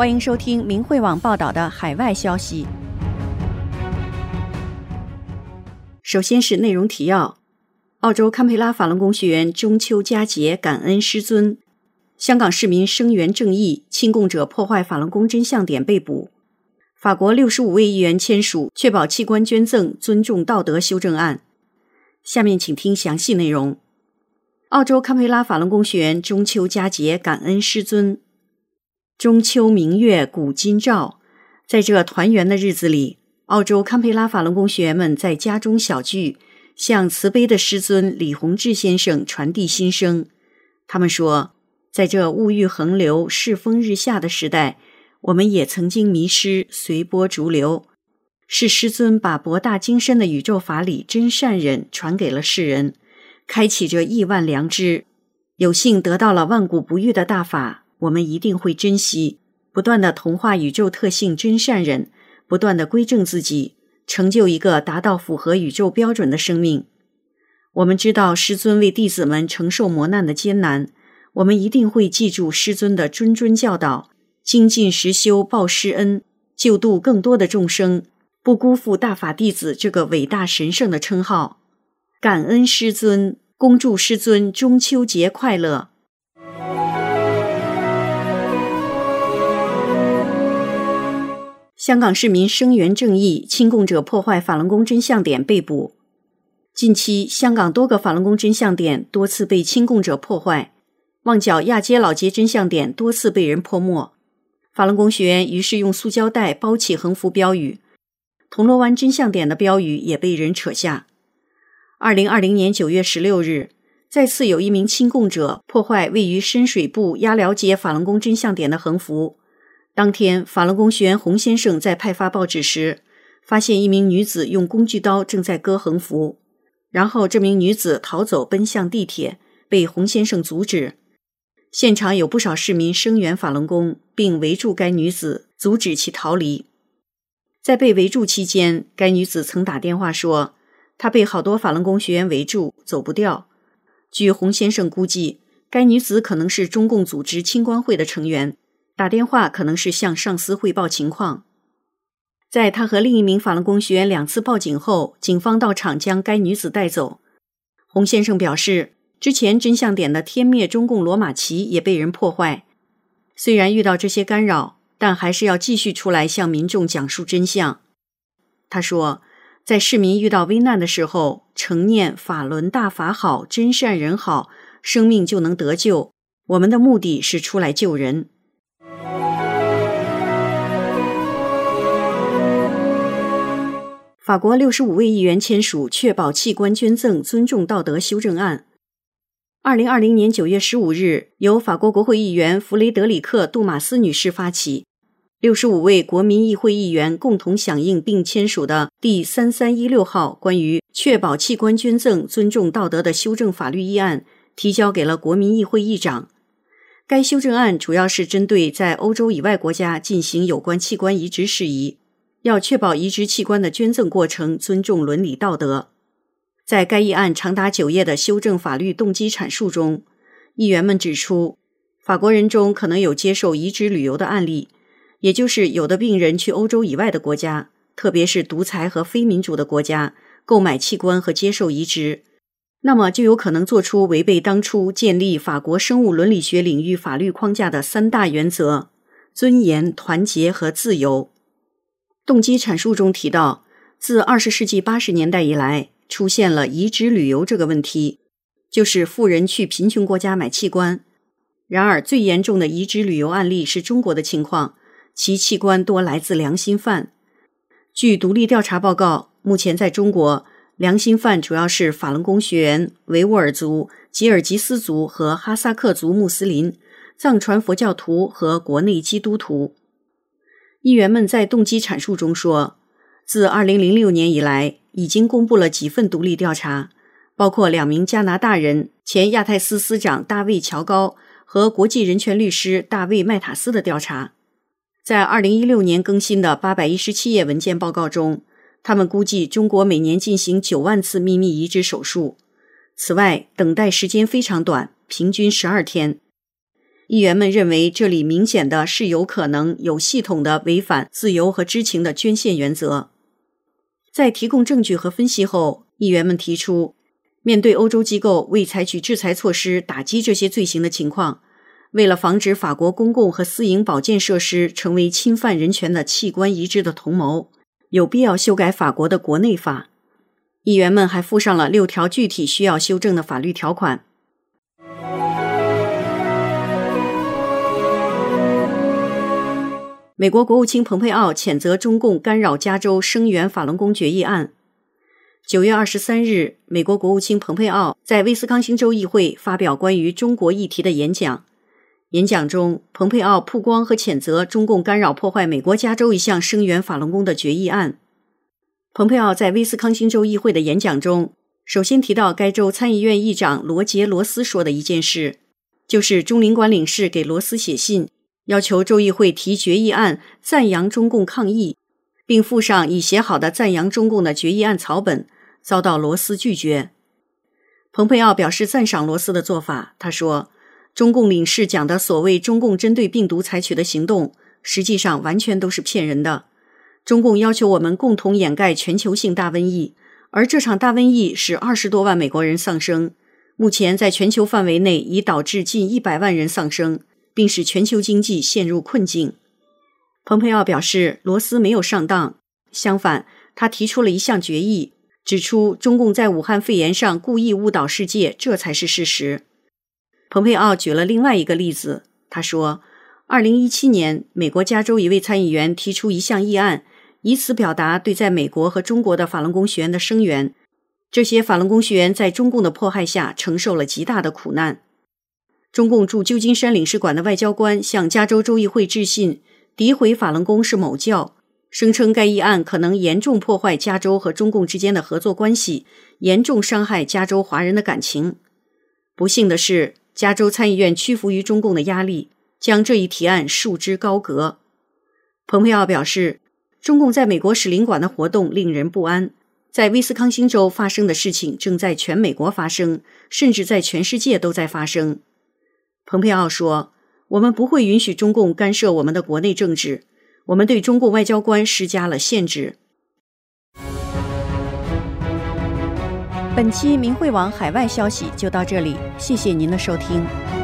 欢迎收听明慧网报道的海外消息。首先是内容提要：澳洲堪培拉法轮功学员中秋佳节感恩师尊；香港市民声援正义，亲共者破坏法轮功真相点被捕；法国65位议员签署确保器官捐赠尊重道德修正案。下面请听详细内容。澳洲堪培拉法轮功学员中秋佳节感恩师尊。中秋明月古今照，在这团圆的日子里，澳洲堪培拉法轮功学员们在家中小聚，向慈悲的师尊李洪志先生传递心声。他们说，在这物欲横流、世风日下的时代，我们也曾经迷失，随波逐流。是师尊把博大精深的宇宙法理真善忍传给了世人，开启着亿万良知，有幸得到了万古不遇的大法，我们一定会珍惜，不断地同化宇宙特性真善忍，不断地归正自己，成就一个达到符合宇宙标准的生命。我们知道师尊为弟子们承受磨难的艰难，我们一定会记住师尊的谆谆教导，精进实修报师恩，救度更多的众生，不辜负大法弟子这个伟大神圣的称号。感恩师尊，恭祝师尊中秋节快乐。香港市民声援正义，亲共者破坏法轮功真相点被捕。近期，香港多个法轮功真相点多次被亲共者破坏，旺角亚皆老街真相点多次被人泼墨，法轮功学员于是用塑胶袋包起横幅标语，铜锣湾真相点的标语也被人扯下。2020年9月16日，再次有一名亲共者破坏位于深水埗鸭寮街法轮功真相点的横幅。当天，法轮功学员洪先生在派发报纸时，发现一名女子用工具刀正在割横幅，然后这名女子逃走奔向地铁，被洪先生阻止。现场有不少市民声援法轮功，并围住该女子，阻止其逃离。在被围住期间，该女子曾打电话说，她被好多法轮功学员围住，走不掉。据洪先生估计，该女子可能是中共组织青光会的成员，打电话可能是向上司汇报情况。在他和另一名法轮功学员2次报警后，警方到场将该女子带走。洪先生表示，之前真相点的天灭中共罗马旗也被人破坏，虽然遇到这些干扰，但还是要继续出来向民众讲述真相。他说，在市民遇到危难的时候，诚念法轮大法好，真善人好，生命就能得救。我们的目的是出来救人。法国65位议员签署确保器官捐赠尊重道德修正案。2020年9月15日，由法国国会议员弗雷德里克·杜马斯女士发起，65位国民议会议员共同响应并签署的第3316号关于确保器官捐赠尊重道德的修正法律议案提交给了国民议会议长。该修正案主要是针对在欧洲以外国家进行有关器官移植事宜，要确保移植器官的捐赠过程尊重伦理道德。在该议案长达9页的修正法律动机阐述中，议员们指出，法国人中可能有接受移植旅游的案例，也就是有的病人去欧洲以外的国家，特别是独裁和非民主的国家，购买器官和接受移植，那么就有可能做出违背当初建立法国生物伦理学领域法律框架的3大原则：尊严、团结和自由。动机阐述中提到，自20世纪80年代以来，出现了移植旅游这个问题，就是富人去贫穷国家买器官。然而最严重的移植旅游案例是中国的情况，其器官多来自良心犯。据独立调查报告，目前在中国，良心犯主要是法轮功学员、维吾尔族、吉尔吉斯族和哈萨克族穆斯林、藏传佛教徒和国内基督徒。议员们在动机阐述中说，自2006年以来，已经公布了几份独立调查，包括2名加拿大人，前亚太司司长大卫·乔高和国际人权律师大卫·麦塔斯的调查。在2016年更新的817页文件报告中，他们估计中国每年进行9万次秘密移植手术，此外等待时间非常短，平均12天。 议员们认为这里明显的是有可能有系统的违反自由和知情的捐献原则。在提供证据和分析后，议员们提出，面对欧洲机构未采取制裁措施打击这些罪行的情况，为了防止法国公共和私营保健设施成为侵犯人权的器官移植的同谋，有必要修改法国的国内法。议员们还附上了6条具体需要修正的法律条款。美国国务卿蓬佩奥谴责中共干扰加州声援法轮功决议案。9月23日，美国国务卿蓬佩奥在威斯康星州议会发表关于中国议题的演讲。演讲中，蓬佩奥曝光和谴责中共干扰破坏美国加州一项声援法轮功的决议案。蓬佩奥在威斯康星州议会的演讲中，首先提到该州参议院议长罗杰·罗斯说的一件事，就是中领馆领事给罗斯写信，要求州议会提决议案赞扬中共抗议，并附上已写好的赞扬中共的决议案草本，遭到罗斯拒绝。蓬佩奥表示赞赏罗斯的做法，他说，中共领事讲的所谓中共针对病毒采取的行动，实际上完全都是骗人的。中共要求我们共同掩盖全球性大瘟疫，而这场大瘟疫使20多万美国人丧生，目前在全球范围内已导致近100万人丧生，并使全球经济陷入困境。蓬佩奥表示，罗斯没有上当，相反，他提出了一项决议，指出中共在武汉肺炎上故意误导世界，这才是事实。蓬佩奥举了另外一个例子，他说，2017年，美国加州一位参议员提出一项议案，以此表达对在美国和中国的法轮功学员的声援。这些法轮功学员在中共的迫害下承受了极大的苦难。中共驻旧金山领事馆的外交官向加州州议会致信，诋毁法轮功是某教，声称该议案可能严重破坏加州和中共之间的合作关系，严重伤害加州华人的感情。不幸的是，加州参议院屈服于中共的压力，将这一提案束之高阁。蓬佩奥表示，中共在美国使领馆的活动令人不安，在威斯康星州发生的事情正在全美国发生，甚至在全世界都在发生。蓬佩奥说，我们不会允许中共干涉我们的国内政治，我们对中共外交官施加了限制。本期明慧网海外消息就到这里，谢谢您的收听。